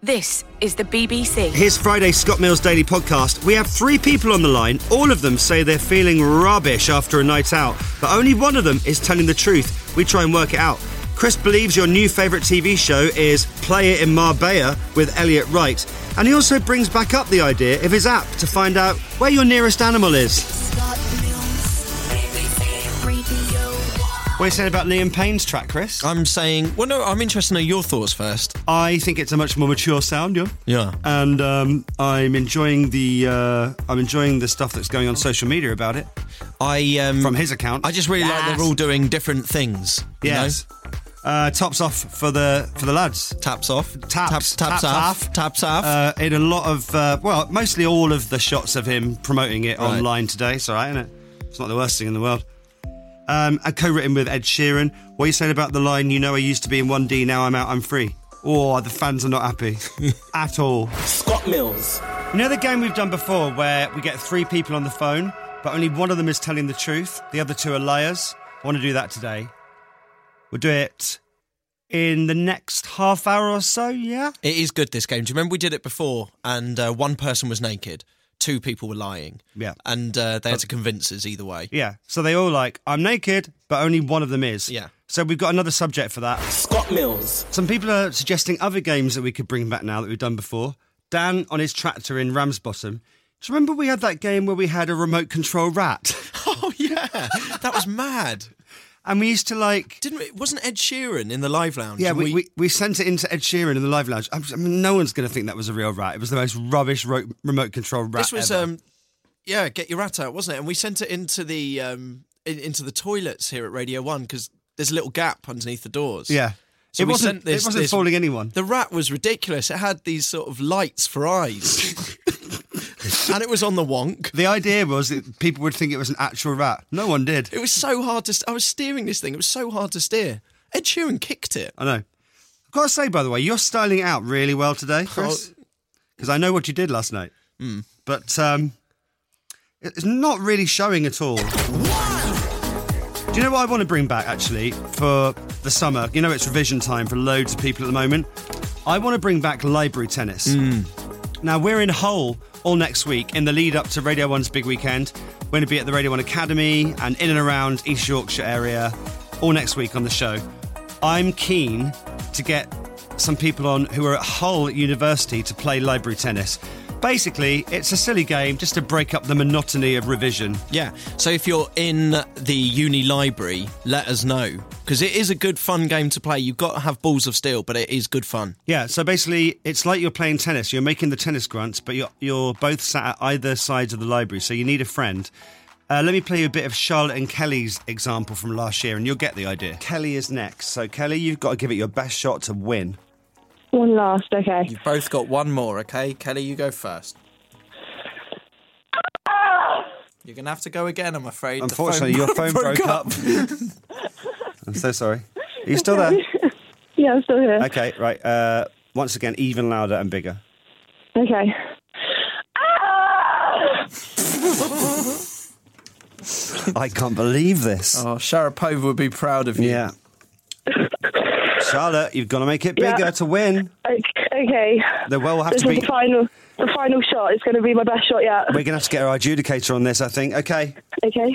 This is the BBC. Here's Friday's Scott Mills Daily Podcast. We have 3 people on the line. All of them say they're feeling rubbish after a night out, but only one of them is telling the truth. We try and work it out. Chris believes your new favourite TV show is Play It in Marbella with Elliot Wright. And he also brings back up the idea of his app to find out where your nearest animal is. What are you saying about Liam Payne's track, Chris? I'm saying... Well, no, I'm interested to know your thoughts first. I think it's a much more mature sound, yeah. Yeah. And I'm enjoying the stuff that's going on social media about it. From his account. I just really like they're all doing different things. Yes. Tops off for the lads. Taps off. Taps off. Taps off. In a lot of, mostly all of the shots of him promoting it online today. It's all right, isn't it? It's not the worst thing in the world. Co-written with Ed Sheeran. What are you saying about the line, I used to be in 1D, now I'm out, I'm free? Oh, the fans are not happy. At all. Scott Mills. You know the game we've done before where we get 3 people on the phone, but only one of them is telling the truth? The other 2 are liars? I want to do that today. We'll do it in the next half hour or so, yeah? It is good, this game. Do you remember we did it before and one person was naked? 2 people were lying. Yeah. And they had to convince us either way. Yeah. So they all I'm naked, but only one of them is. Yeah. So we've got another subject for that. Scott Mills. Some people are suggesting other games that we could bring back now that we've done before. Dan on his tractor in Ramsbottom. Do you remember we had that game where we had a remote control rat? Oh, yeah. That was mad. And we used to Wasn't Ed Sheeran in the Live Lounge? Yeah, we sent it into Ed Sheeran in the Live Lounge. I mean, no one's going to think that was a real rat. It was the most rubbish remote control rat This was, ever. Get your rat out, wasn't it? And we sent it into the into the toilets here at Radio 1 because there's a little gap underneath the doors. Yeah. So it wasn't fooling anyone. The rat was ridiculous. It had these sort of lights for eyes. And it was on the wonk. The idea was that people would think it was an actual rat. No one did. It was so hard to... I was steering this thing. It was so hard to steer. Ed Sheeran kicked it. I know. I've got to say, by the way, you're styling it out really well today, Chris. Because I know what you did last night. But it's not really showing at all. Do you know what I want to bring back, actually, for the summer? You know, it's revision time for loads of people at the moment. I want to bring back library tennis. Now, we're in Hull all next week in the lead up to Radio 1's big weekend. We're going to be at the Radio 1 Academy and in and around East Yorkshire area all next week on the show. I'm keen to get some people on who are at Hull University to play library tennis. Basically, it's a silly game just to break up the monotony of revision. Yeah, so if you're in the uni library, let us know. Because it is a good, fun game to play. You've got to have balls of steel, but it is good fun. Yeah, so basically, it's like you're playing tennis. You're making the tennis grunts, but you're both sat at either sides of the library, so you need a friend. Let me play you a bit of Charlotte and Kelly's example from last year, and you'll get the idea. Kelly is next. So, Kelly, you've got to give it your best shot to win. One last, okay. You've both got one more, okay? Kelly, you go first. You're going to have to go again, I'm afraid. Unfortunately, your phone broke up. I'm so sorry. Are you still there? Yeah, I'm still here. Okay, right. Once again, even louder and bigger. Okay. I can't believe this. Oh, Sharapova would be proud of you. Yeah. Charlotte, you've got to make it bigger to win. Okay. The well will have this to be... is the final shot. It's going to be my best shot yet. We're going to have to get our adjudicator on this, I think. Okay. Okay.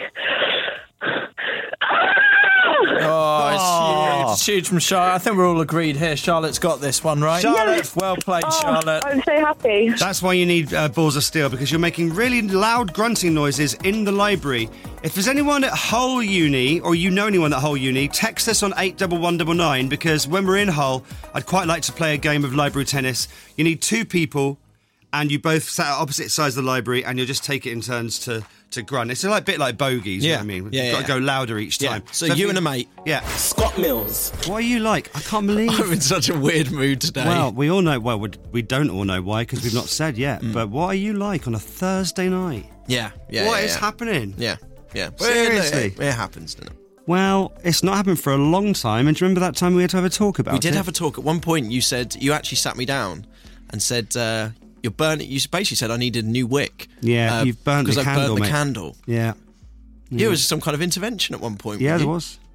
Oh, it's huge from Charlotte. I think we're all agreed here. Charlotte's got this one, right? Charlotte. Yes. Well played, Charlotte. I'm so happy. That's why you need balls of steel, because you're making really loud grunting noises in the library. If there's anyone at Hull Uni, or you know anyone at Hull Uni, text us on 81199, because when we're in Hull, I'd quite like to play a game of library tennis. You need 2 people, and you both sat at opposite sides of the library, and you'll just take it in turns to grunt. It's a bit like bogeys, you know what I mean? You've got to go louder each time. So you and a mate. Yeah. Scott Mills. What are you like? I can't believe... I'm in such a weird mood today. Well, we all know... Well, we don't all know why, because we've not said yet. But what are you like on a Thursday night? Yeah. What is happening? Yeah. Seriously? It happens, doesn't it? Well, it's not happened for a long time. And do you remember that time we had to have a talk about it? We did have a talk. At one point, you said... You actually sat me down and said... You're burning. You basically said I needed a new wick. Yeah, you've burnt the candle, because I burnt the mate. candle. Yeah. It was some kind of intervention at one point. Yeah, there was.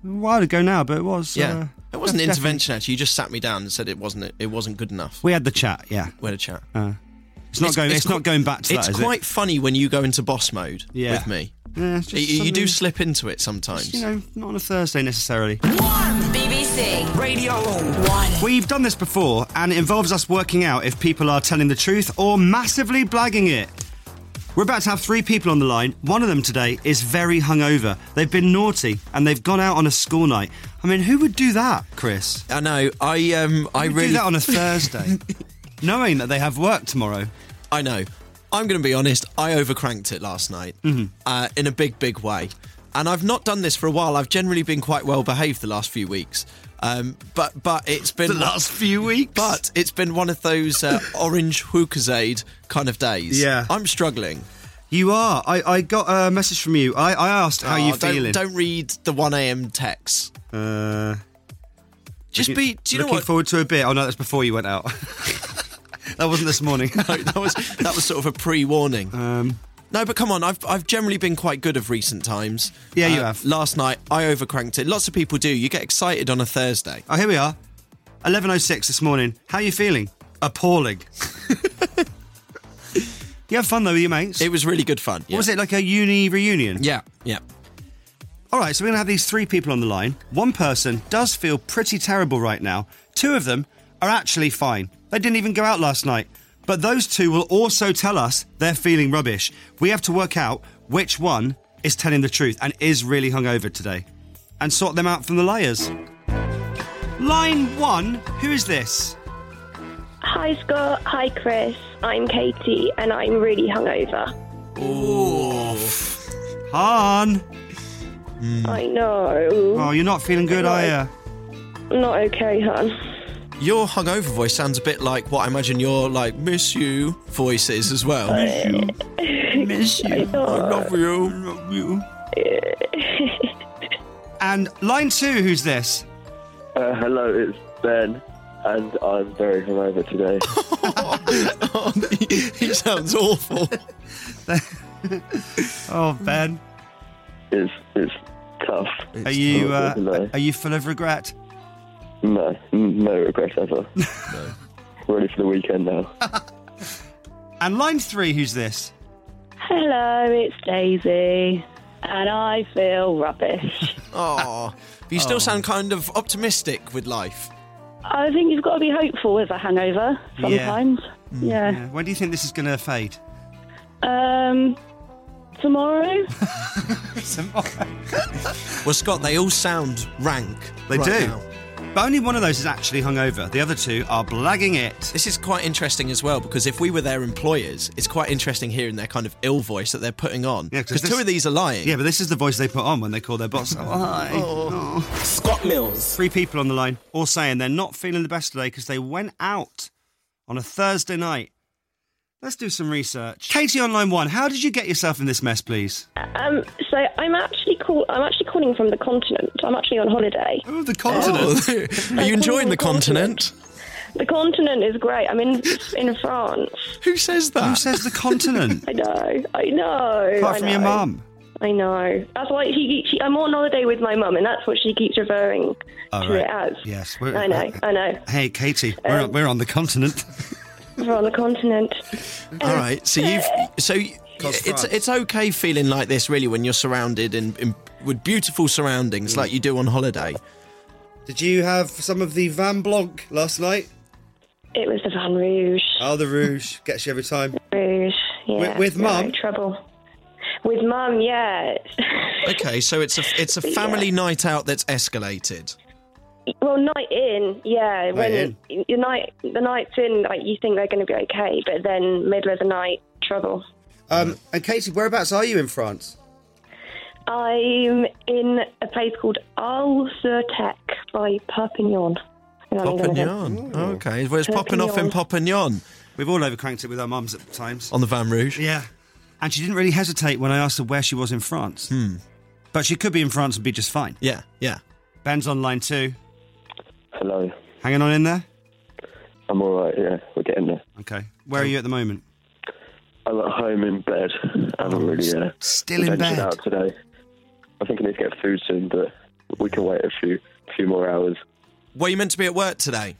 A while ago now, but it was. Yeah. It wasn't definitely- intervention, actually. You just sat me down and said it wasn't good enough. We had the chat, yeah. We had a chat. It's not going back to that, It's is quite funny when you go into boss mode Yeah. with me. Yeah, it's just You do something- slip into it sometimes. You know, not on a Thursday necessarily. BBC Radio 1. We've done this before, and it involves us working out if people are telling the truth or massively blagging it. We're about to have 3 people on the line. One of them today is very hungover. They've been naughty, and they've gone out on a school night. I mean, who would do that, Chris? I know. I Who would really do that on a Thursday, knowing that they have work tomorrow. I know. I'm going to be honest. I overcranked it last night in a big way, and I've not done this for a while. I've generally been quite well behaved the last few weeks, but it's been The last few weeks. But it's been one of those orange Hookazade kind of days. Yeah. I'm struggling. You are. I got a message from you. I asked how you feeling. Don't read the 1 a.m. texts. Just be. Do you know looking what? forward to a bit. Oh no, that's before you went out. That wasn't this morning. No, that was sort of a pre-warning. No, but come on, I've generally been quite good of recent times. Yeah, you have. Last night, I overcranked it. Lots of people do. You get excited on a Thursday. Oh, here we are. 11:06 this morning. How are you feeling? Appalling. You have fun though with your mates? It was really good fun. Yeah. What was it, like a uni reunion? Yeah. All right, so we're going to have these 3 people on the line. One person does feel pretty terrible right now. 2 of them are actually fine. They didn't even go out last night. But those 2 will also tell us they're feeling rubbish. We have to work out which one is telling the truth and is really hungover today. And sort them out from the liars. Line 1, who is this? Hi, Scott. Hi, Chris. I'm Katie, and I'm really hungover. Han. I know. Oh, you're not feeling good, are you? Not okay, hon. Your hungover voice sounds a bit like what I imagine your, like, miss you voice is as well. Miss you. I love you. Love you. And line 2, who's this? Hello, it's Ben, and I'm very hungover today. He sounds awful. Oh, Ben. It's tough. Are you No. are you full of regret? No regret ever. No. Ready for the weekend now. And line 3, who's this? Hello, it's Daisy, and I feel rubbish. Oh, but you still sound kind of optimistic with life. I think you've got to be hopeful with a hangover sometimes. Yeah. When do you think this is going to fade? Tomorrow? Well, Scott, they all sound rank. They right do. now. But only one of those is actually hungover. The other 2 are blagging it. This is quite interesting as well, because if we were their employers, it's quite interesting hearing their kind of ill voice that they're putting on. Yeah, because 2 this- of these are lying. Yeah, but this is the voice they put on when they call their boss. Oh, hi. Oh. Scott Mills. 3 people on the line, all saying they're not feeling the best today because they went out on a Thursday night. Let's do some research. Katie on line 1, how did you get yourself in this mess, please? So I'm actually calling from the continent. I'm actually on holiday. Oh, the continent. Are you enjoying the continent? The continent is great. I'm in France. Who says that? Who says the continent? I know. Apart from your mum. I know. That's why I'm on holiday with my mum, and that's what she keeps referring to it as. Yes. I know. Hey, Katie, we're on the continent. We're on the continent. All right. So it's okay feeling like this, really, when you're surrounded with beautiful surroundings like you do on holiday. Did you have some of the Van Blanc last night? It was the Van Rouge. Oh, the Rouge. Gets you every time. Rouge, yeah. With mum? Trouble. With mum, yeah. Okay, so it's a family night out that's escalated. Well, night in, yeah. Night The night's in, like, you think they're going to be okay, but then middle of the night, trouble. And Katie, whereabouts are you in France? I'm in a place called Arles-sur-Tech by Perpignan. Perpignan. Okay, well, it's popping off in Perpignan We've all overcranked it with our mums at times. on the Van Rouge. Yeah. And she didn't really hesitate when I asked her where she was in France. But she could be in France and be just fine. Yeah. Ben's on line 2. Hello. Hanging on in there? I'm alright, yeah. We're getting there. Okay. Where are you at the moment? I'm at home in bed. I haven't really Still in ventured bed? out today. I think I need to get food soon, but we can wait a few more hours. Were you meant to be at work today?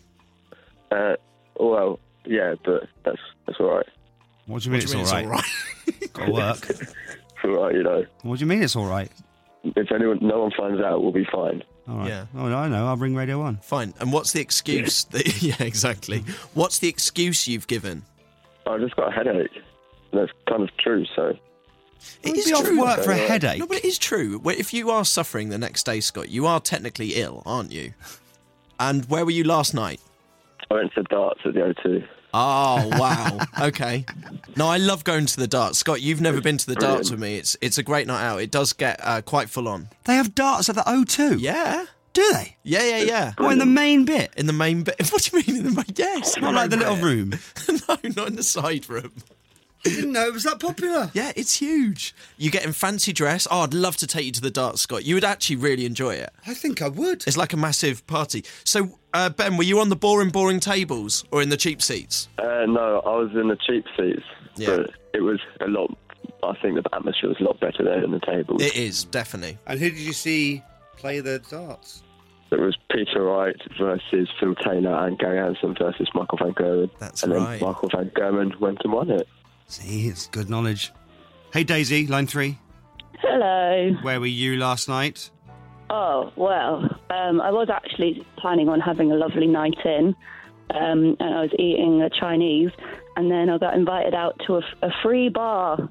Well, yeah, but that's all right. What do you mean it's all right? Got to work. It's all right, you know. What do you mean it's all right? If no one finds out, we'll be fine. All right. Yeah. Oh, I know. I'll ring Radio 1. Fine. And what's the excuse? Yeah, exactly. What's the excuse you've given? I just got a headache. That's kind of true, so... It is be off true. work for a headache. No, but it is true. If you are suffering the next day, Scott, you are technically ill, aren't you? And where were you last night? I went to darts at the O2. Oh, wow. Okay. No, I love going to the darts. Scott, you've never been to the darts with me. It's a great night out. It does get quite full on. They have darts at the O2? Yeah. Do they? Yeah. Oh, in the main bit? In the main bit. What do you mean in the main? Yes. Not like the little room? No, not in the side room. I didn't know it was that popular. Yeah, it's huge. You get in fancy dress. Oh, I'd love to take you to the darts, Scott. You would actually really enjoy it. I think I would. It's like a massive party. So, Ben, were you on the boring tables or in the cheap seats? No, I was in the cheap seats. Yeah. But it was a lot... I think the atmosphere was a lot better there than the tables. It is, definitely. And who did you see play the darts? It was Peter Wright versus Phil Taylor and Gary Anderson versus Michael van Gerwen. That's and right. Then Michael van Gerwen went and won it. See, it's good knowledge. Hey, Daisy, line 3. Hello. Where were you last night? Oh, well, I was actually planning on having a lovely night in, and I was eating Chinese, and then I got invited out to a free bar.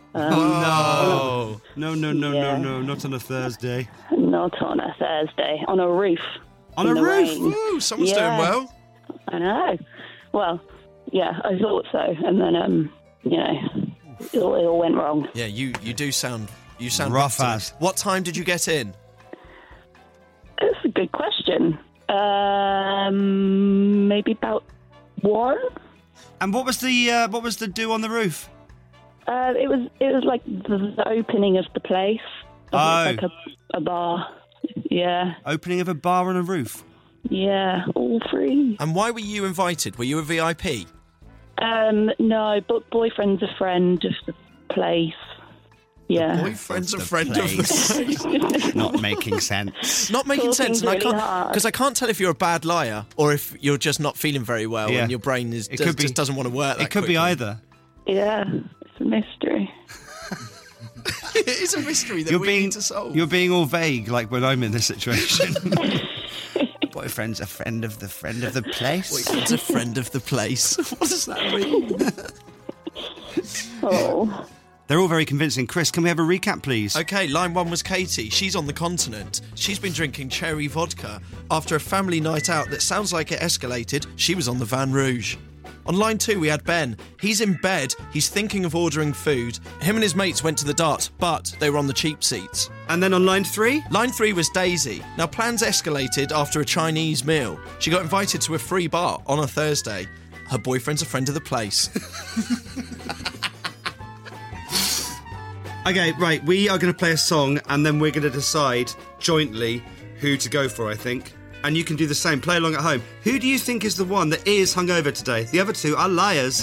No, Yeah. not on a Thursday. Not on a Thursday, on a roof. On in a the roof? rain. Ooh, someone's Yeah. doing well. I know. Well, yeah, I thought so, and then, it all went wrong. Yeah, you do sound... You sound Rough rough. as. What time did you get in? That's a good question. Maybe about 1. And what was the do on the roof? It was like the opening of the place. Like a bar. Yeah. Opening of a bar on a roof. Yeah, all free. And why were you invited? Were you a VIP? No, but boyfriend's a friend of the place. Yeah. Boyfriend's a The friend of the place. Not making sense. Not making Talking sense, and I really can't hard. because I can't tell if you're a bad liar or if you're just not feeling very well Yeah. and your brain just doesn't want to work. It could be either. Yeah, it's a mystery. It is a mystery that we need to solve. You're being all vague, like when I'm in this situation. Boyfriend's a friend of the place. Boyfriend's a friend of the place. What does that mean? Oh. They're all very convincing. Chris, can we have a recap, please? Okay, line 1 was Katie. She's on the continent. She's been drinking cherry vodka. After a family night out that sounds like it escalated, she was on the Van Rouge. On line 2, we had Ben. He's in bed. He's thinking of ordering food. Him and his mates went to the darts, but they were on the cheap seats. And then on line 3? Line 3 was Daisy. Now, plans escalated after a Chinese meal. She got invited to a free bar on a Thursday. Her boyfriend's a friend of the place. Okay, right, we are going to play a song and then we're going to decide jointly who to go for, I think. And you can do the same. Play along at home. Who do you think is the one that is hungover today? The other two are liars.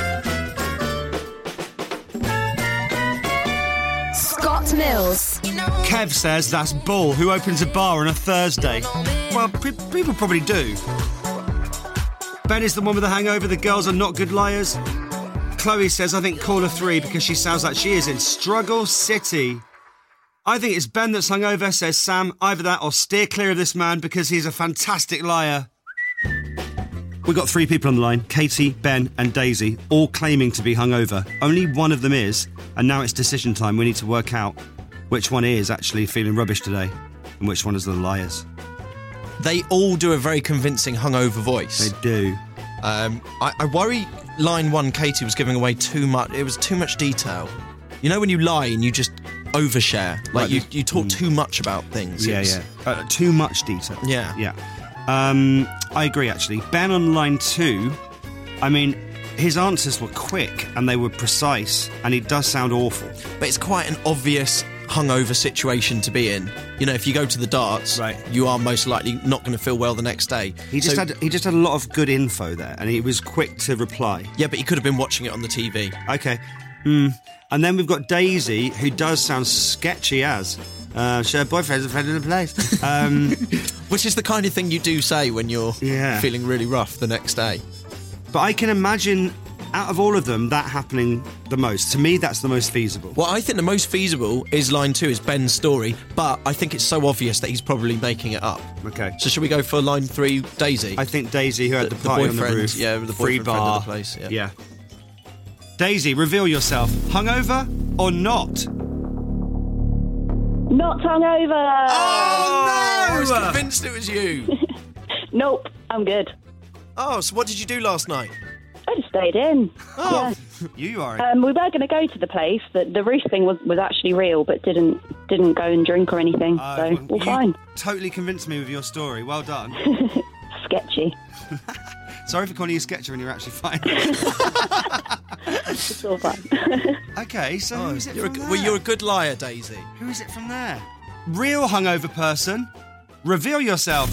Scott Mills. Kev says that's bull. Who opens a bar on a Thursday? Well, people probably do. Ben is the one with the hangover. The girls are not good liars. Chloe says, I think caller 3 because she sounds like she is in Struggle City. I think it's Ben that's hungover, says Sam. Either that or steer clear of this man because he's a fantastic liar. We've got 3 people on the line, Katie, Ben and Daisy, all claiming to be hungover. Only one of them is, and now it's decision time. We need to work out which one is actually feeling rubbish today and which one is the liars. They all do a very convincing hungover voice. They do. I worry line 1, Katie was giving away too much. It was too much detail. You know when you lie and you just overshare? Like Right. you talk too much about things. Yeah, It's- yeah. Too much detail. Yeah. Yeah. I agree, actually. Ben on line 2, I mean, his answers were quick and they were precise, and he does sound awful. But it's quite an obvious hungover situation to be in. You know, if you go to the darts, Right. you are most likely not going to feel well the next day. He just So- had a lot of good info there, and he was quick to reply. Yeah, but he could have been watching it on the TV. Okay. And then we've got Daisy, who does sound sketchy as. Her boyfriend's a friend of the place. Which is the kind of thing you do say when you're Yeah. feeling really rough the next day. But I can imagine, out of all of them, that happening the most. To me, that's the most feasible. Well, I think the most feasible is line 2, is Ben's story, but I think it's so obvious that he's probably making it up. Okay. So should we go for line 3, Daisy? I think Daisy, who had the The party on the boyfriend, roof. yeah, the free boyfriend friend bar. of the place, yeah. Daisy, reveal yourself. Hungover or not? Not hungover. I was convinced it was you. Nope, I'm good. Oh, so what did you do last night? I just stayed in. Oh, You are. We were going to go to the place. The roof thing was actually real, but didn't go and drink or anything. So we're you fine. totally convinced me with your story. Well done. Sketchy. Sorry for calling you sketchy when you're actually fine. It's all fine. Okay, so who is it from there? well, you're a good liar, Daisy. Who is it from there? Real hungover person. Reveal yourself.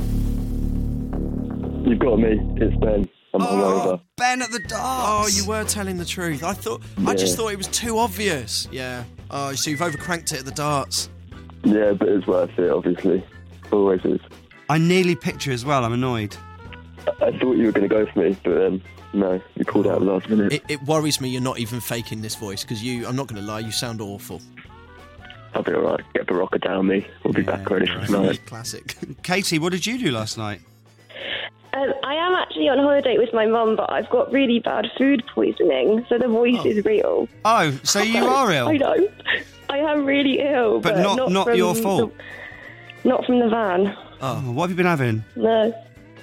You've got me. It's Ben. I'm hungover. Ben at the Oh, darts. you were telling the truth. I just thought it was too obvious. Yeah. Oh, so you've overcranked it at the darts. Yeah, but it's worth it, obviously. Always is. I nearly picked you as well. I'm annoyed. I thought you were going to go for me, but no, you pulled out last minute. It worries me you're not even faking this voice, because I'm not going to lie, you sound awful. I'll be alright. Get Barocca down me. We'll be back ready for tonight. Classic. Katie, what did you do last night? I am actually on holiday with my mum, but I've got really bad food poisoning, so the voice is real. Oh, so you are ill? I know. I am really ill. But not from your fault? Not from the van. Oh, what have you been having? No.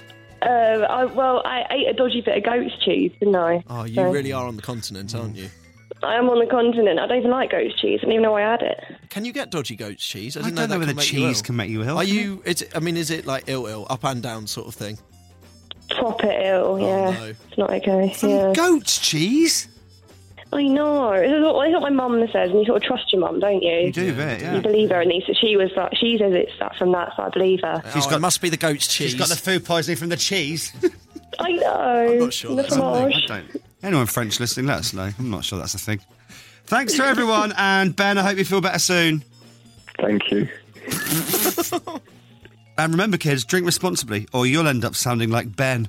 I ate a dodgy bit of goat's cheese, didn't I? Oh, you So, really are on the continent, aren't you? I am on the continent. I don't even like goat's cheese. I didn't even know I had it. Can you get dodgy goat's cheese? I didn't don't know that whether can make you cheese ill. can make you ill. Are you? Is it like ill, up and down sort of thing? Proper ill, yeah. no. It's not okay. From Yeah. goat's cheese? I know. It's what my mum says, and you sort of trust your mum, don't you? You do a bit, yeah. You believe her, and she says it's that from that, so I believe her. It must be the goat's cheese. She's got the food poisoning from the cheese. I know. I'm not sure The that's something. fromage. I don't. Anyone French listening, let us know. I'm not sure that's a thing. Thanks to everyone, and Ben, I hope you feel better soon. Thank you. And remember, kids, drink responsibly, or you'll end up sounding like Ben.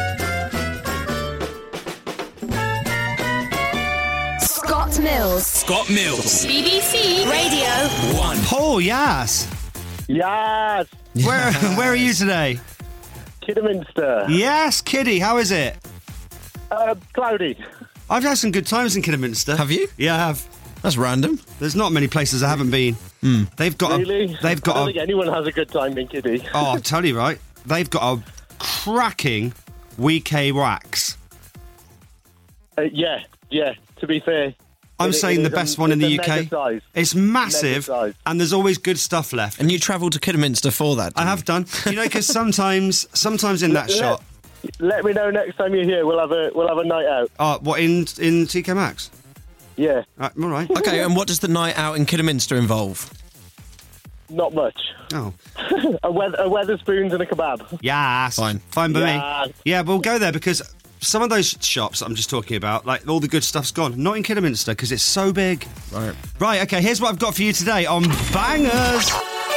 Scott Mills. Scott Mills. BBC Radio 1. Paul, yes. Yes! Where are you today? Kidderminster. Yes, Kiddie, how is it? Cloudy. I've had some good times in Kidderminster. Have you? Yeah, I have. That's random. There's not many places I haven't been. They've got Really? They've I don't got think anyone has a good time in Kiddie. Oh, I'll tell you, right? They've got a cracking WK wax. Yeah. To be fair, I'm It- saying it the is best a- one in it's the a UK. mega size. It's massive, Mega size. and there's always good stuff left. And you travelled to Kidderminster for that? I didn't have done. You know, because sometimes in that shop. Let me know next time you're here. We'll have a night out. What in TK Maxx? Yeah, All right. you? Okay, and what does the night out in Kidderminster involve? not much. Oh, A Weatherspoons and a kebab. yes. Fine. Fine by Yes. me. Yeah, we'll go there because some of those shops that I'm just talking about, like all the good stuff's gone. Not in Kidderminster because it's so big. Right. Right, okay, here's what I've got for you today on Bangers.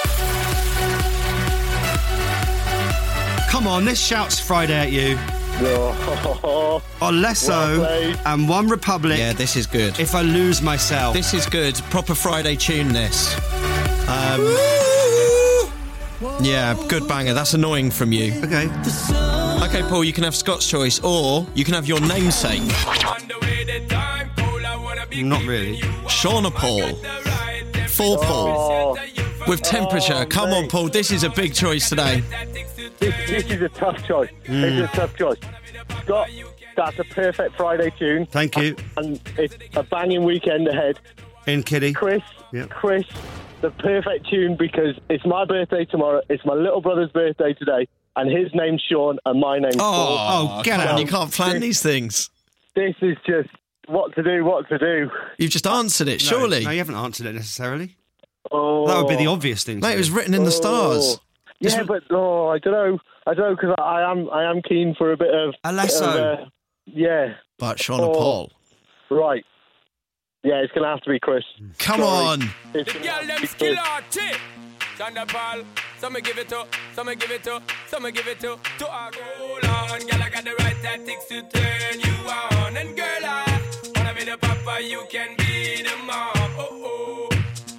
Come on, this shouts Friday at you. Oh, Olesso Well played. and One Republic. Yeah, this is good. If I lose myself. This is good. Proper Friday tune, this. Yeah, good banger. That's annoying from you. Okay. Okay, Paul, you can have Scott's choice, or you can have your namesake, Not really. Shauna Paul. For Paul. oh, With temperature. Come on, mate. Paul. This is a big choice today. this is a tough choice. This is a tough choice. Scott, that's a perfect Friday tune. Thank you. And it's a banging weekend ahead. In Kiddie. Chris, Yep. Chris, the perfect tune because it's my birthday tomorrow. It's my little brother's birthday today, and his name's Sean, and my name's Paul. Oh, get come on, out. you can't plan these things. This is just what to do. You've just answered it, surely. No, you haven't answered it necessarily. Oh, That would be the obvious thing. to Mate, it was do. written in the stars. Yeah, but I don't know because I am keen for a bit of Alesso. yeah, But Shauna Oh. Paul. right. Yeah, it's going to have to be Chris. Come Sorry. on. It's The gonna girl have to them be skill Chris. arty. Thunderball. Some give it to, some give it to, some give it to our hold on. Girl, I got the right tactics to turn you on. And girl, I wanna be the papa, you can be the mom. Oh, oh.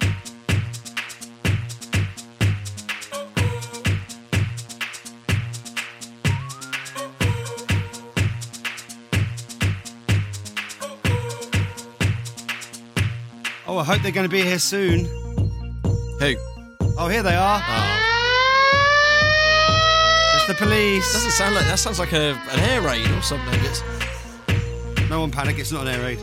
Oh, oh. Oh, I hope they're going to be here soon. Who? Oh, here they are. It's the police. Doesn't sound like that. Sounds like an air raid or something. No one panic, it's not an air raid.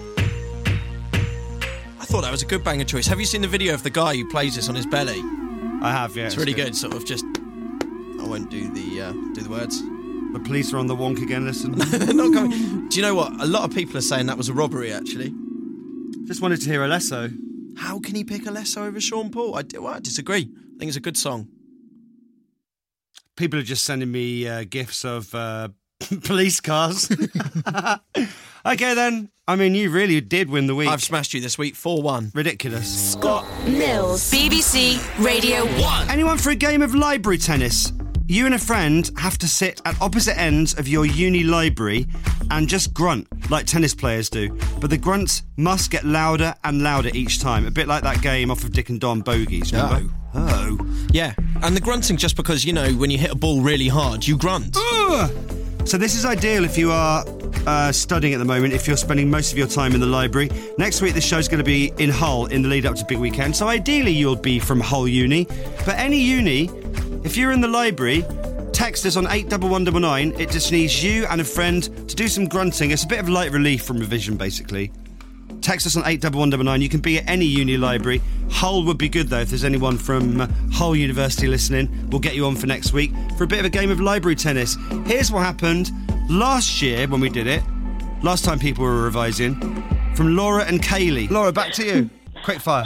I thought that was a good banger choice. Have you seen the video of the guy who plays this on his belly? I have, yeah. It's really good. Sort of just. I won't do the words. The police are on the wonk again, listen. Not coming. Do you know what? A lot of people are saying that was a robbery, actually. Just wanted to hear Alesso. How can he pick Alesso over Sean Paul? I disagree. I think it's a good song. People are just sending me gifs of police cars. Okay, then. I mean, you really did win the week. I've smashed you this week, 4-1. Ridiculous. Scott Mills. BBC Radio 1. Anyone for a game of library tennis? You and a friend have to sit at opposite ends of your uni library and just grunt like tennis players do. But the grunts must get louder and louder each time. A bit like that game off of Dick and Don Bogies, remember? Oh. Yeah, and the grunting just because, you know, when you hit a ball really hard, you grunt. Ugh. So this is ideal if you are studying at the moment, if you're spending most of your time in the library. Next week, the show's going to be in Hull in the lead up to Big Weekend. So ideally, you'll be from Hull Uni. But any uni, if you're in the library, text us on 81199. It just needs you and a friend to do some grunting. It's a bit of light relief from revision, basically. Text us on 81199. You can be at any uni library. Hull would be good, though, if there's anyone from Hull University listening. We'll get you on for next week for a bit of a game of library tennis. Here's what happened last year when we did it. Last time people were revising. From Laura and Kaylee. Laura, back to you. Quick fire.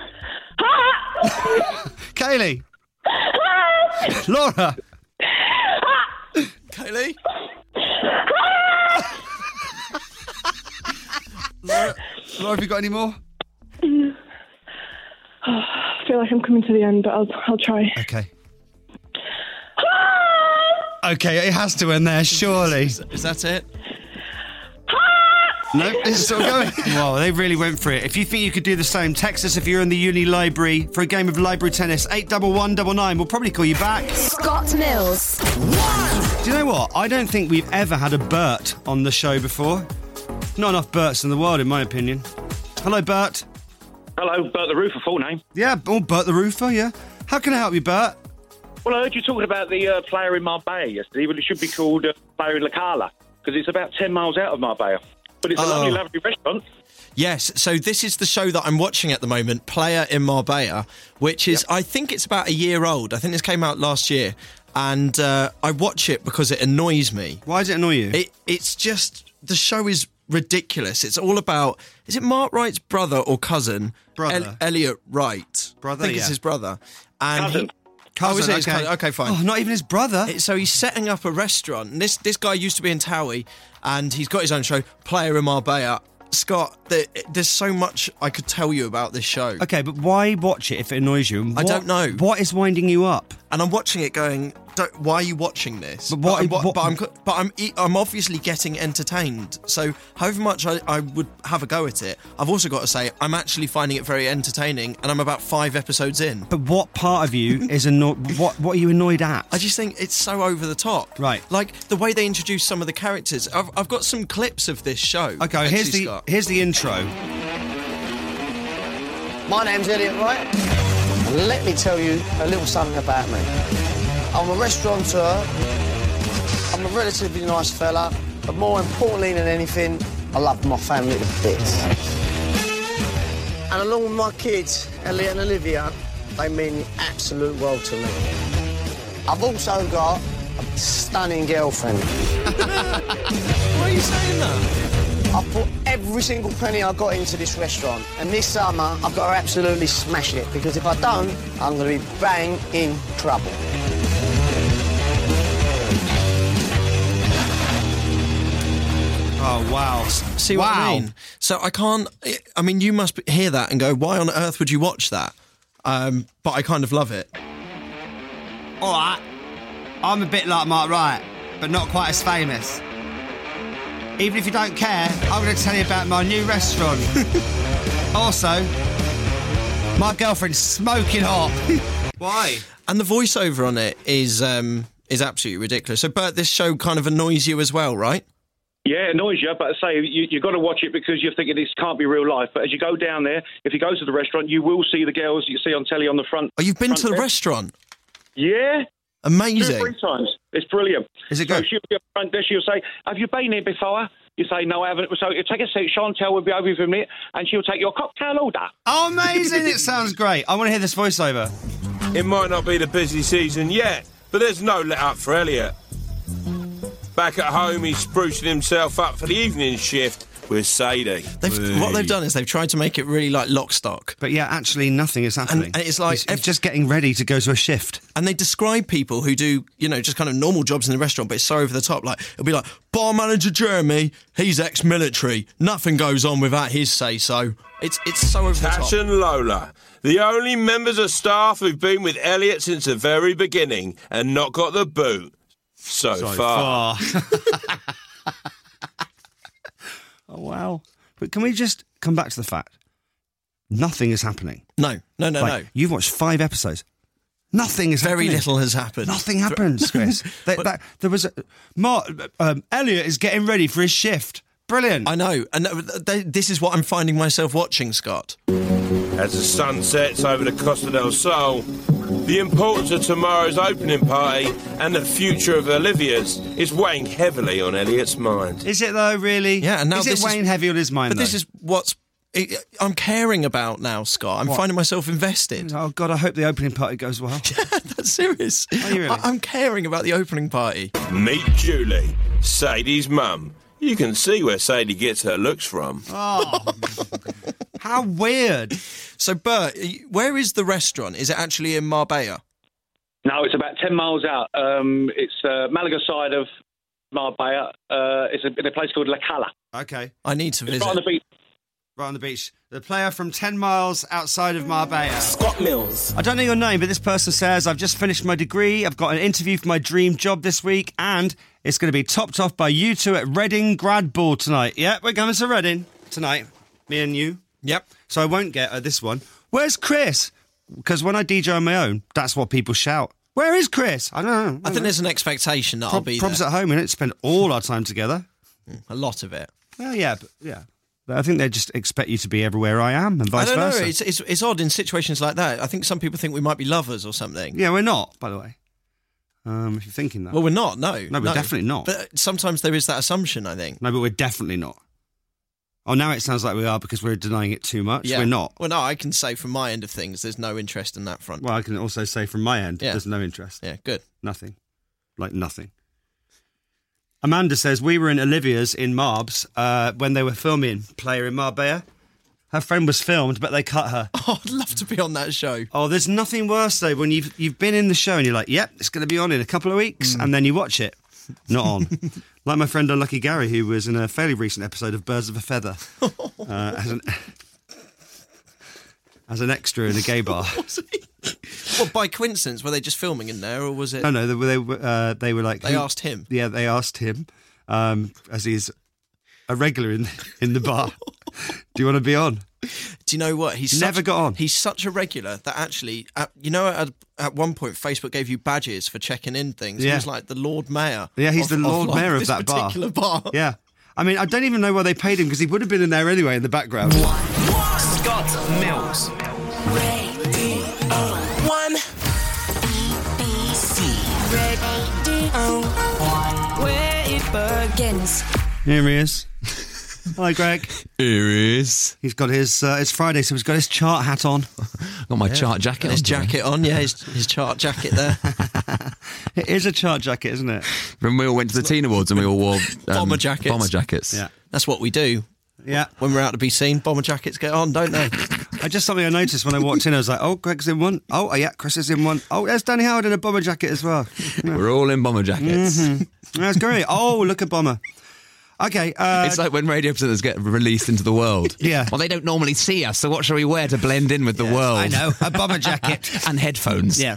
Kaylee. Laura. Kaylee? Laura, have you got any more? I feel like I'm coming to the end, but I'll try. Okay. Okay, it has to end there, surely. Is that it? No, it's still going. Wow, they really went for it. If you think you could do the same, text us if you're in the uni library for a game of library tennis. 81199. We'll probably call you back. Scott Mills. Do you know what? I don't think we've ever had a Bert on the show before. Not enough Berts in the world, in my opinion. Hello, Bert. Hello, Bert the Roofer, full name. Yeah, Bert the Roofer, yeah. How can I help you, Bert? Well, I heard you talking about the player in Marbella yesterday, but it should be called player in La Cala, because it's about 10 miles out of Marbella. But it's a lovely, lovely restaurant. Yes, so this is the show that I'm watching at the moment, Player in Marbella, which is, I think it's about a year old. I think this came out last year. And I watch it because it annoys me. Why does it annoy you? It's just, the show is ridiculous. It's all about, is it Mark Wright's brother or cousin? Brother. Elliot Wright. Brother, I think it's his brother. And Cousin. Oh, is it his okay. cousin? Okay, fine. Oh, not even his brother? So he's setting up a restaurant. And this guy used to be in Towie, and he's got his own show, Player in Marbella. Scott, there's so much I could tell you about this show. Okay, but why watch it if it annoys you? And I don't know. What is winding you up? And I'm watching it going, why are you watching this? But I'm obviously getting entertained. So however much I would have a go at it, I've also got to say I'm actually finding it very entertaining, and I'm about 5 episodes in. But what part of you is annoyed? What are you annoyed at? I just think it's so over the top. Right. Like the way they introduce some of the characters. I've got some clips of this show. Okay, actually, here's the intro. My name's Elliot Wright. Let me tell you a little something about me. I'm a restaurateur. I'm a relatively nice fella, but more importantly than anything, I love my family to bits. And along with my kids, Elliot and Olivia, they mean the absolute world to me. I've also got a stunning girlfriend. Why are you saying that? I've put every single penny I got into this restaurant, and this summer I've got to absolutely smash it, because if I don't, I'm going to be bang in trouble. Oh, wow. See what I mean? So I can't... I mean, you must hear that and go, why on earth would you watch that? But I kind of love it. All right. I'm a bit like Mark Wright, but not quite as famous. Even if you don't care, I'm going to tell you about my new restaurant. Also, my girlfriend's smoking hot. Why? And the voiceover on it is absolutely ridiculous. So, Bert, this show kind of annoys you as well, right? Yeah, it annoys you, but I say you've got to watch it because you're thinking this can't be real life. But as you go down there, if you go to the restaurant, you will see the girls you see on telly on the front. Oh, you've been to the desk. restaurant? Yeah. Amazing. 2 or 3 times. It's brilliant. Is it good? So she'll be up front desk, she'll say, have you been here before? You say, no, I haven't. So you take a seat, Chantal will be over for a minute, and she'll take your cocktail order. Oh, amazing. It sounds great. I want to hear this voiceover. It might not be the busy season yet, but there's no let up for Elliot. Back at home, he's sprucing himself up for the evening shift with Sadie. What they've done is they've tried to make it really like Lock, Stock. But yeah, actually nothing is happening. And it's like... He's just getting ready to go to a shift. And they describe people who do, just kind of normal jobs in the restaurant, but it's so over the top. Like, it'll be like, bar manager Jeremy, he's ex-military. Nothing goes on without his say-so. It's so over the top. Tash and Lola, the only members of staff who've been with Elliot since the very beginning and not got the boot. So far. Oh, wow. But can we just come back to the fact nothing is happening? No. You've watched 5 episodes. Nothing is happening. Very little has happened. Nothing happens, Chris. There was Elliot is getting ready for his shift. Brilliant. I know. And this is what I'm finding myself watching, Scott. As the sun sets over the Costa del Sol, the importance of tomorrow's opening party and the future of Olivia's is weighing heavily on Elliot's mind. Is it though, really? Yeah, and now is it weighing heavy on his mind, But this is what's I'm caring about now, Scott. I'm finding myself invested. Oh, God, I hope the opening party goes well. Yeah, that's serious. Are you really? I'm caring about the opening party. Meet Julie, Sadie's mum. You can see where Sadie gets her looks from. Oh, how weird. So, Bert, where is the restaurant? Is it actually in Marbella? No, it's about 10 miles out. It's Malaga side of Marbella. It's in a place called La Cala. Okay. I need to visit. Right on the beach. Right on the beach. The player from 10 miles outside of Marbella. Scott Mills. I don't know your name, but this person says, I've just finished my degree, I've got an interview for my dream job this week, and it's going to be topped off by you two at Reading Grad Ball tonight. Yeah, we're going to Reading tonight. Me and you. Yep. So I won't get this one. Where's Chris? Because when I DJ on my own, that's what people shout. Where is Chris? I don't know. I think there's an expectation that I'll be Probs there. at home, innit? Spend all our time together. A lot of it. Well, yeah. But I think they just expect you to be everywhere I am and vice I don't versa. know. It's odd in situations like that. I think some people think we might be lovers or something. Yeah, we're not, by the way. If you're thinking that. Well, we're not, no. No, we're definitely not. But sometimes there is that assumption, I think. No, but we're definitely not. Oh, now it sounds like we are because we're denying it too much. Yeah. We're not. Well, no, I can say from my end of things, there's no interest in that front. Well, I can also say from my end, there's no interest. Yeah, good. Nothing. Like nothing. Amanda says, we were in Olivia's in Marbs when they were filming Player in Marbella. Her friend was filmed, but they cut her. Oh, I'd love to be on that show. Oh, there's nothing worse, though, when you've been in the show and you're like, yep, it's going to be on in a couple of weeks, and then you watch it. Not on. Like my friend Unlucky Gary, who was in a fairly recent episode of Birds of a Feather as an extra in a gay bar. Well, by coincidence, were they just filming in there, or was it? No, they were like... They asked him? Yeah, they asked him, as he's a regular in the bar. Do you want to be on? Do you know what? He's never got on. He's such a regular that actually, at one point, Facebook gave you badges for checking in things. Yeah. He was like the Lord Mayor. Yeah, he's the Lord Mayor of that bar. Particular bar. Yeah. I mean, I don't even know why they paid him because he would have been in there anyway in the background. Scott Mills. Radio 1. BBC Radio 1. Where it begins. Here he is. Hi, Greg. Here he is. He's got his... it's Friday, so he's got his chart hat on. Got my chart jacket on. His jacket on, yeah, his chart jacket there. It is a chart jacket, isn't it? When we all went to the Teen Awards and we all wore... bomber jackets. Bomber jackets. Yeah. That's what we do. Yeah. When we're out to be seen, bomber jackets get on, don't they? Something I noticed when I walked in. I was like, oh, Greg's in one. Oh, yeah, Chris is in one. Oh, there's Danny Howard in a bomber jacket as well. Yeah. We're all in bomber jackets. Mm-hmm. That's great. Oh, look at Bomber. Okay. It's like when radio presenters get released into the world. Yeah. Well, they don't normally see us, so what shall we wear to blend in with the world? I know, a bomber jacket. And headphones. Yeah.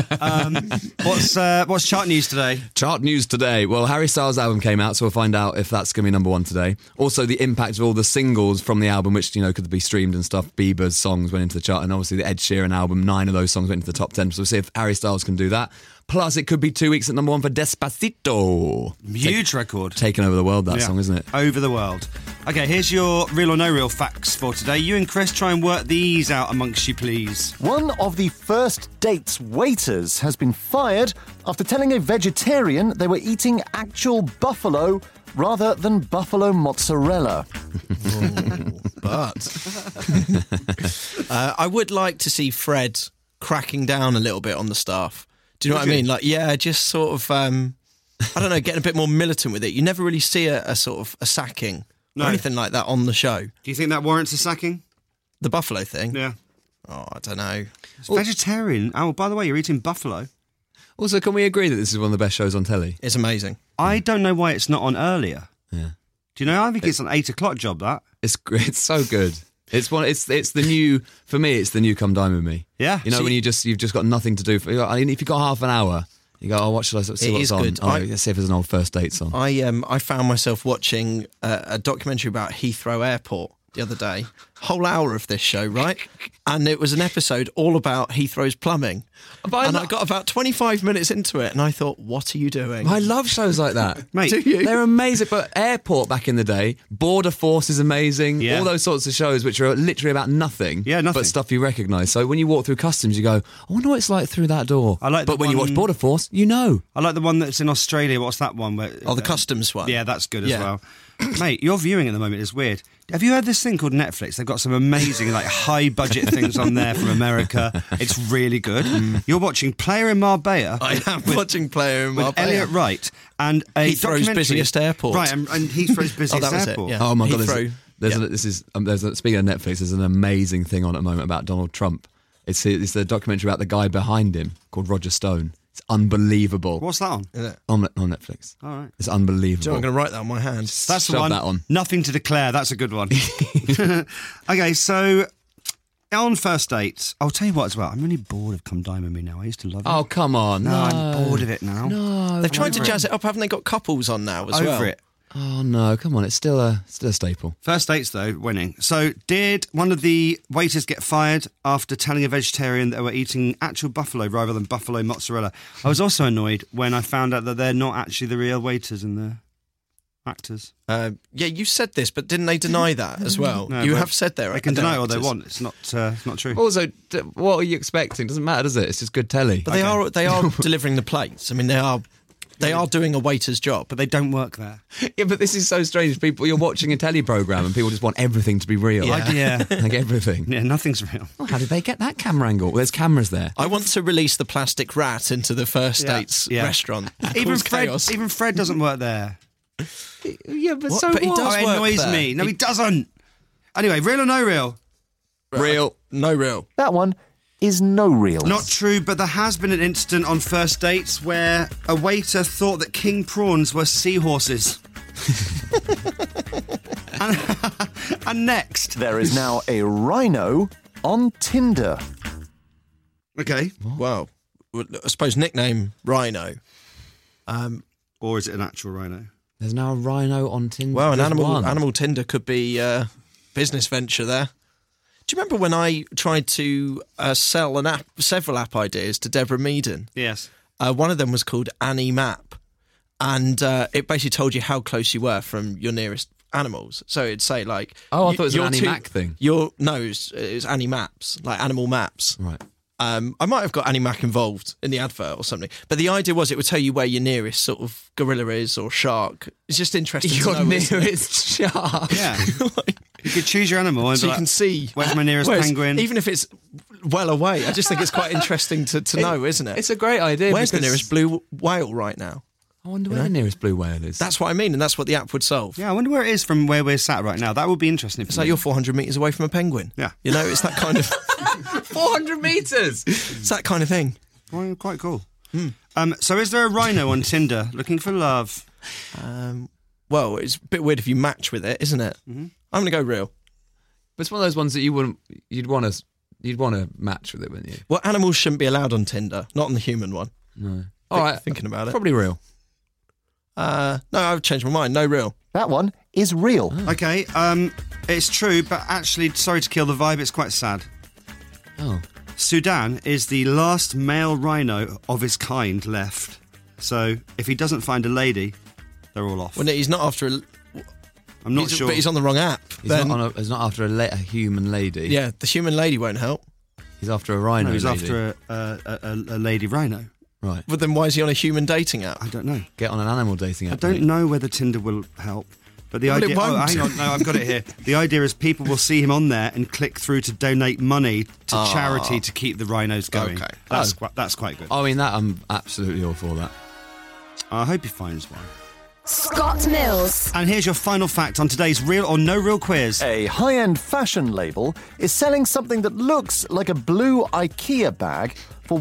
What's chart news today? Chart news today. Well, Harry Styles' album came out, so we'll find out if that's going to be number one today. Also, the impact of all the singles from the album, which, could be streamed and stuff. Bieber's songs went into the chart, and obviously the Ed Sheeran album, 9 of those songs went into the top 10. So we'll see if Harry Styles can do that. Plus, it could be 2 weeks at number one for Despacito. Huge record. Taking over the world, that song, isn't it? Over the world. Okay, here's your real or no real facts for today. You and Chris try and work these out amongst you, please. One of the First Dates waiters has been fired after telling a vegetarian they were eating actual buffalo rather than buffalo mozzarella. But I would like to see Fred cracking down a little bit on the staff. Do you know what I mean? Like, just sort of, I don't know, getting a bit more militant with it. You never really see a sort of a sacking or anything like that on the show. Do you think that warrants a sacking? The buffalo thing? Yeah. Oh, I don't know. It's vegetarian. Oh, by the way, you're eating buffalo. Also, can we agree that this is one of the best shows on telly? It's amazing. I don't know why it's not on earlier. Yeah. Do you know? I think it's an 8 o'clock job, that. It's so good. It's the new, for me, it's the new Come Dine With Me. Yeah. When you've just got nothing to do. If you've got half an hour, you go, what should I see what's on? Good. Let's see if there's an old First Dates on. I found myself watching a documentary about Heathrow Airport the other day. Whole hour of this show, right? And it was an episode all about Heathrow's plumbing. I got about 25 minutes into it and I thought, what are you doing? I love shows like that. Mate, do you? They're amazing. But Airport back in the day, Border Force is amazing. Yeah. All those sorts of shows which are literally about nothing. Yeah, nothing. But stuff you recognise. So when you walk through customs, you go, I wonder what it's like through that door. But when you watch Border Force, you know. I like the one that's in Australia. What's that one? The customs one. Yeah, that's good as well. Mate, your viewing at the moment is weird. Have you heard this thing called Netflix? They've got some amazing, high budget things on there from America. It's really good. You're watching Player in Marbella. I am watching Player in Marbella. With Elliot Wright and a Heathrow's busiest airport. Right, and Heathrow's busiest airport. Yeah. Oh my God! Heathrow. Speaking of Netflix, there's an amazing thing on at the moment about Donald Trump. It's the documentary about the guy behind him called Roger Stone. It's unbelievable. What's that on? On Netflix. All right. It's unbelievable. So I'm going to write that on my hand. That's the one. That on. Nothing to declare. That's a good one. Okay, so on First Dates, I'll tell you what as well. I'm really bored of Come Dine With Me now. I used to love it. Oh, come on. No, I'm bored of it now. No. They've tried to jazz it up, haven't they? Got couples on now as well. Over it. Oh, no. Come on. It's still a staple. First Dates, though, winning. So, did one of the waiters get fired after telling a vegetarian that they were eating actual buffalo rather than buffalo mozzarella? I was also annoyed when I found out that they're not actually the real waiters and the actors. Yeah, you said this, but didn't they deny that as well? No, you have said they're They can deny all they actors. want. It's not true. Also, what are you expecting? Doesn't matter, does it? It's just good telly. But they are delivering the plates. I mean, they are doing a waiter's job. But they don't work there. Yeah, but this is so strange. You're watching a telly programme and people just want everything to be real. Yeah. Like everything. Yeah, nothing's real. Oh, how did they get that camera angle? Well, there's cameras there. I want to release the plastic rat into the First Dates restaurant. Even Chaos. Fred doesn't work there. Yeah, but What? so But he what? does Oh, it work annoys there. me. No, he doesn't. Anyway, real or no real? Real. No real. That one is no real. Not true, but there has been an incident on First Dates where a waiter thought that king prawns were seahorses. and next. There is now a rhino on Tinder. Okay. Well, I suppose nickname Rhino. Or is it an actual rhino? There's now a rhino on Tinder. Well, an There's one. animal Tinder could be a business venture there. Do you remember when I tried to sell several app ideas to Deborah Meaden? Yes. One of them was called Annie Map, and it basically told you how close you were from your nearest animals. So it'd say like, Oh, I thought it was an your Annie Mac thing. No, it was Annie Maps, like animal maps. Right. I might have got Annie Mac involved in the advert or something, but the idea was it would tell you where your nearest sort of gorilla is or shark. It's just interesting to Your know. isn't it? nearest shark. Yeah. You could choose your animal and So be you like, can see where's my nearest Whereas penguin? even if it's well away. I just think it's quite interesting to know, isn't it? It's a great idea. Where's the because- nearest blue whale right now? I wonder where the nearest blue whale is. That's what I mean, and that's what the app would solve. Yeah, I wonder where it is from where we're sat right now. That would be interesting. It's like you're 400 metres away from a penguin. Yeah. You know, it's that kind of... 400 metres! It's that kind of thing. Well, quite cool. So is there a rhino on Tinder looking for love? well, it's a bit weird if you match with it, isn't it? Mm-hmm. I'm going to go real. But it's one of those ones that you'd want to match with it, wouldn't you? Well, animals shouldn't be allowed on Tinder, not on the human one. No. All right, thinking about it. Probably real. No, I've changed my mind. No real. That one is real. Okay, it's true, but actually, sorry to kill the vibe, it's quite sad. Oh. Sudan is the last male rhino of his kind left. So if he doesn't find a lady, they're all off. Well, he's not after a... I'm not sure. But he's on the wrong app. He's not after a human lady. Yeah, the human lady won't help. He's after a rhino. No, he's lady. after a lady rhino. Right. But then why is he on a human dating app? I don't know. Get on an animal dating app. I don't know whether Tinder will help. But the idea... it won't. Oh, hang on. No, I've got it here. The idea is people will see him on there and click through to donate money to charity to keep the rhinos going. Okay. That's quite good. I mean, that I'm absolutely all for that. I hope he finds one. Scott Mills. And here's your final fact on today's Real or No Real quiz. A high-end fashion label is selling something that looks like a blue IKEA bag for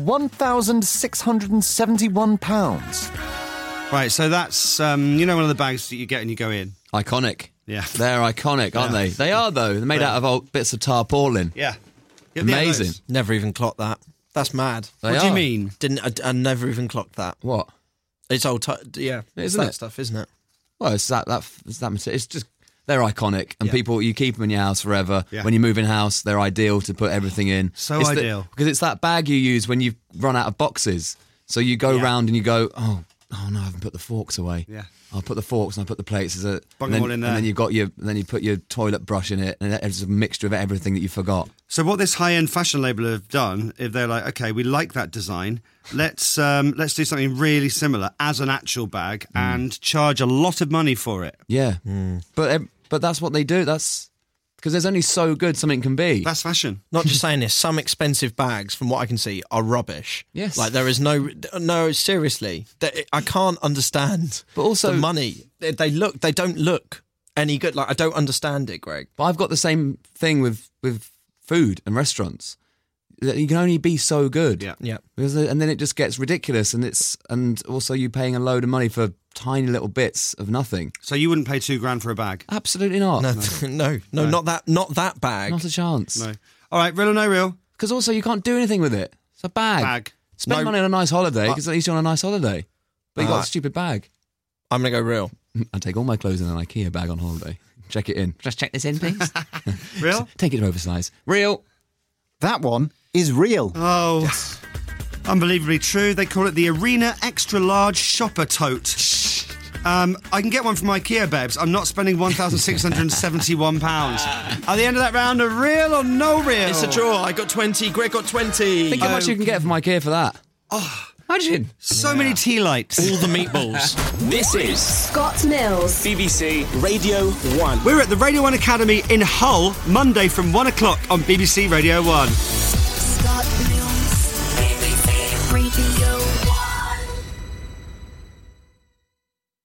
£1,671. Right, so that's, one of the bags that you get and you go in. Iconic. Yeah. They're iconic, aren't they? They are, though. They're made out of old bits of tarpaulin. Yeah. Amazing. Never even clocked that. That's mad. What do you mean? I never even clocked that. What? It's old, it's Isn't that it? stuff, isn't it? Well, it's that material. It's just, they're iconic, and Yeah. people, you keep them in your house forever. Yeah. When you move in house, they're ideal to put everything in. So It's ideal. because it's that bag you use when you've run out of boxes. So you go round and you go, oh no, I haven't put the forks away. Yeah. I'll put the forks and I'll put the plates. Bung And them all in there. then you've got then you put your toilet brush in it, and it's a mixture of everything that you forgot. So what this high-end fashion label have done, if they're like, okay, we like that design, let's do something really similar as an actual bag and charge a lot of money for it. Yeah. But that's what they do. That's because there's only so good something can be. That's fashion. Not just saying this, some expensive bags, from what I can see, are rubbish. Yes. Like, there is no, seriously. I can't understand But also- the money. They don't look any good. Like, I don't understand it, Greg. But I've got the same thing with food and restaurants. You can only be so good. Yeah. And then it just gets ridiculous, and also you paying a load of money for tiny little bits of nothing. So you wouldn't pay $2,000 for a bag? Absolutely not. No, not that bag. Not a chance. No. All right, real or no real? Because also you can't do anything with it. It's a bag. Spend money on a nice holiday, because at least you're on a nice holiday. But you got a stupid bag. I'm going to go real. I take all my clothes in an IKEA bag on holiday. Check it in. Just check this in, please. Real? Take it oversize. Real. That one is real. Oh, yes. Unbelievably true. They call it the Arena Extra Large Shopper Tote. I can get one from IKEA, babes. I'm not spending £1,671. At the end of that round, a real or no real? It's a draw. I got 20. Greg got 20. Think how much you can get from IKEA for that. Oh, imagine. So many tea lights. All the meatballs. This is Scott Mills. BBC Radio 1. We're at the Radio 1 Academy in Hull, Monday from 1 o'clock on BBC Radio 1. Scott Mills.